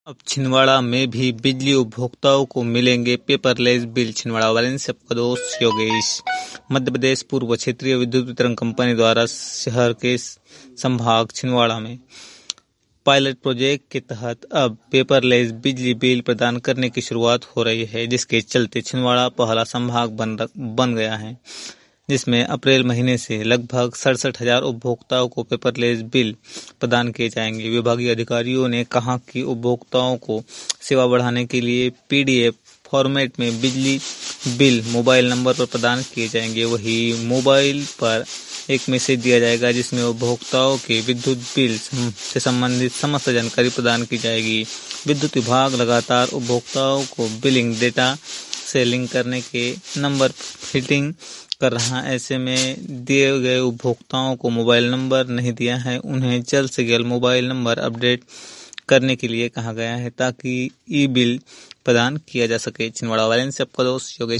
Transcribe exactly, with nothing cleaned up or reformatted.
अब छिंदवाड़ा में भी बिजली उपभोक्ताओं को मिलेंगे पेपरलेस बिल। छिंदवाड़ा वाले से आपका दोस्त योगेश। मध्य प्रदेश पूर्व क्षेत्रीय विद्युत वितरण कंपनी द्वारा शहर के संभाग छिंदवाड़ा में पायलट प्रोजेक्ट के तहत अब पेपरलेस बिजली बिल प्रदान करने की शुरुआत हो रही है, जिसके चलते छिंदवाड़ा पहला संभाग बन बन गया है, जिसमें अप्रैल महीने से लगभग सड़सठ हजार उपभोक्ताओं को पेपरलेस बिल प्रदान किए जाएंगे। विभागीय अधिकारियों ने कहा कि उपभोक्ताओं को सेवा बढ़ाने के लिए पीडीएफ फॉर्मेट में बिजली बिल मोबाइल नंबर पर प्रदान किए जाएंगे। वही मोबाइल पर एक मैसेज दिया जाएगा, जिसमें उपभोक्ताओं के विद्युत बिल से संबंधित समस्त जानकारी प्रदान की जाएगी। विद्युत विभाग लगातार उपभोक्ताओं को बिलिंग डेटा से लिंक करने के नंबर फिटिंग कर रहा है। ऐसे में दिए गए उपभोक्ताओं को मोबाइल नंबर नहीं दिया है, उन्हें जल्द से जल्द मोबाइल नंबर अपडेट करने के लिए कहा गया है, ताकि ई बिल प्रदान किया जा सके। छिंदवाड़ा वाले से आपका दोस्त योगेश।